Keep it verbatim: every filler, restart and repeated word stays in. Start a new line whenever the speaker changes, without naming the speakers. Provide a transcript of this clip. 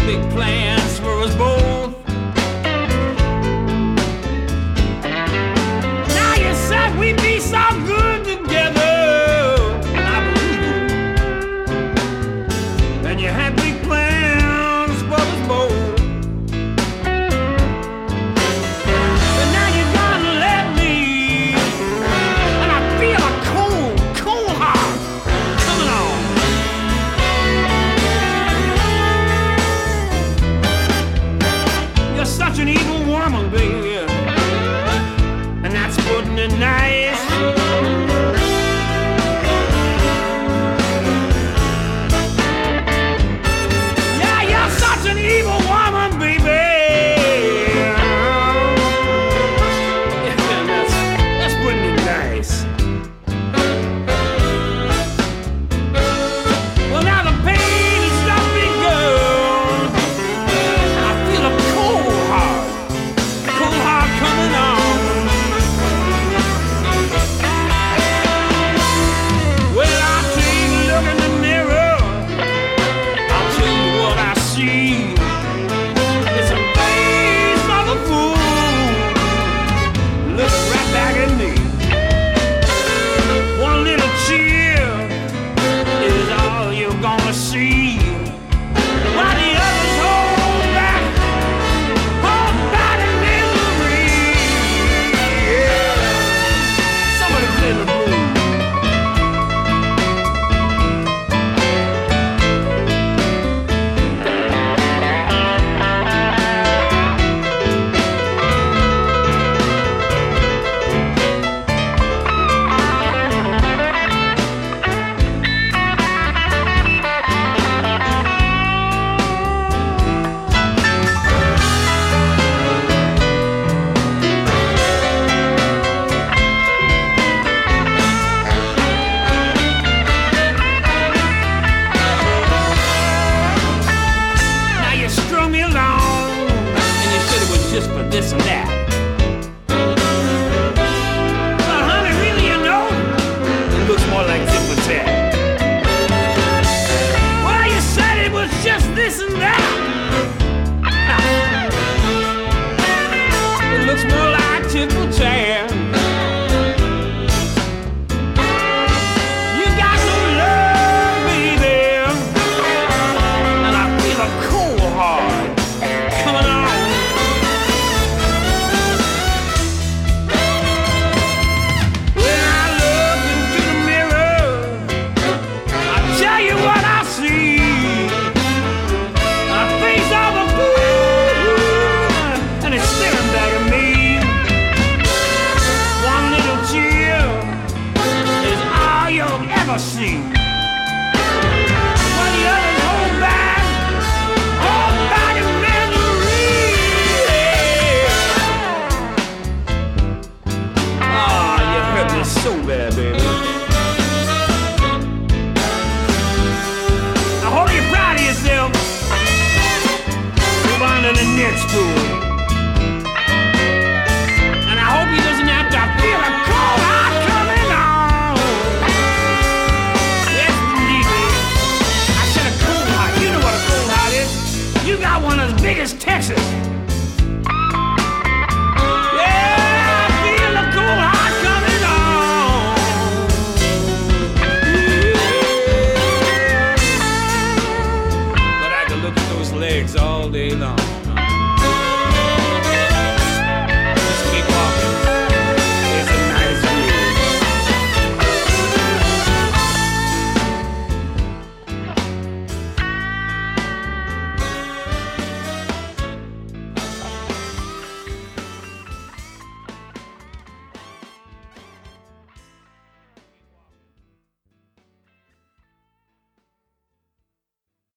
big plans for us both. Now you said we'd be so good together, and I believe you. And you had big plans for us both. But now you're gonna let me, and I feel a cold, cold heart coming on. You're such an evil woman, baby, and that's putting it nice. Yeah, you're such an evil woman, baby. Yeah, that's, that's putting it nice. Well, now the pain is stopping, girl. I feel a cold heart, cold heart coming on. Well, I'll take a look in the mirror. I'll tell you what I see. It's a face of a fool. Look right back at me. One little cheer is all you're gonna see. While the others hold back, hold back in misery. Yeah. Somebody play the blues. Now you strung me along, and you said it was just for this and that. But honey, really, you know, it looks more like tit for tat. Well, you said it was just this and that. It looks more like tit for tat. You got no love, baby, and I feel a cold heart coming on. When I look into the mirror, I tell you what I see. A face of a fool, and it's staring back at me. One little tear is all you'll ever see. While the others hold back, hold back in misery. Ah, you hurt me so bad, baby. I hope you're proud of yourself. Move on to the next tour. And I hope he doesn't have to feel a cold heart coming on. Yes, indeed, baby. I said a cold heart. You know what a cold heart is. You got one as big as Texas. Yeah, I feel a cold heart coming on. Yeah. But I can look at those legs all day long.